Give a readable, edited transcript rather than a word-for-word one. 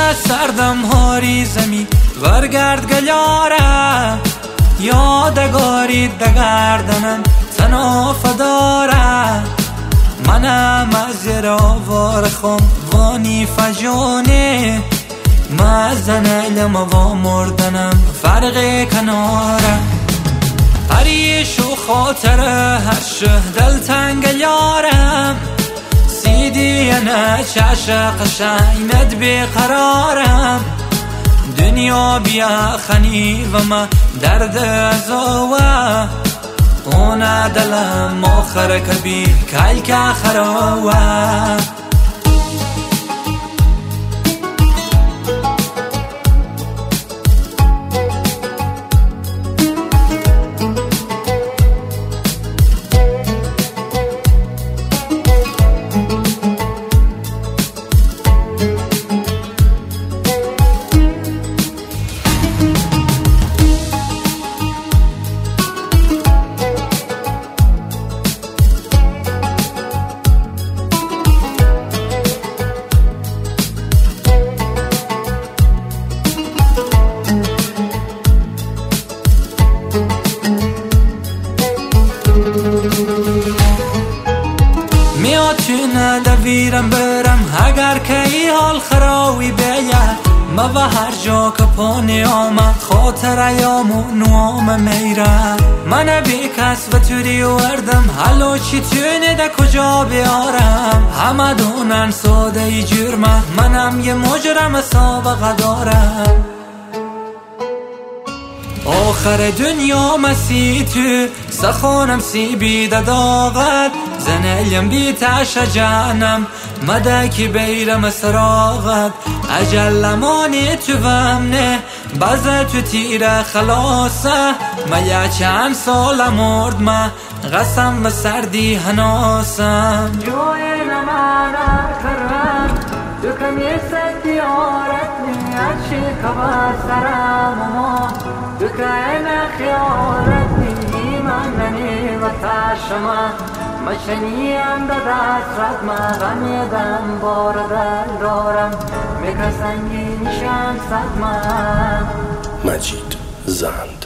از سردم هاری زمی برگرد گلیاره یادگاری دگردنم تناف داره منم از یراوار خم وانی فجانه مزن علم و مردنم فرق کناره پریش و خاطر هرشه دلتنگ یارم سیدی نه چشق شینت بیقرارم دنیا بیا خنی و ما درد ازوه اون دلم آخر کبیر کل که خراوه میاد چونه دویرم برم اگر که ای حال خراوی بیاد ما و هر جا که پانی آمد خاطر ایامو نوام میره من بی کس و توری وردم حلو چی تونه ده کجا بیارم همه دونن ساده ای جرمه منم یه مجرم سابقه دارم آخر دنیا مسی تو سخونم سی بیده داغت زنیم بی تش جانم مدکی بیرم سراغت اجلمانی تو ومنه بزه تو تیره خلاصه میا چند سال مرد ما قسم و سردی هناسم جوی نمانا کرم دکم یه سدی آرت نیچی کبا سرم ما دکم خیارت نی من ننی و تاشما مشنیم به دست ما غمیدم بار دل دارم میکسنگی نشان صدمه مجید زند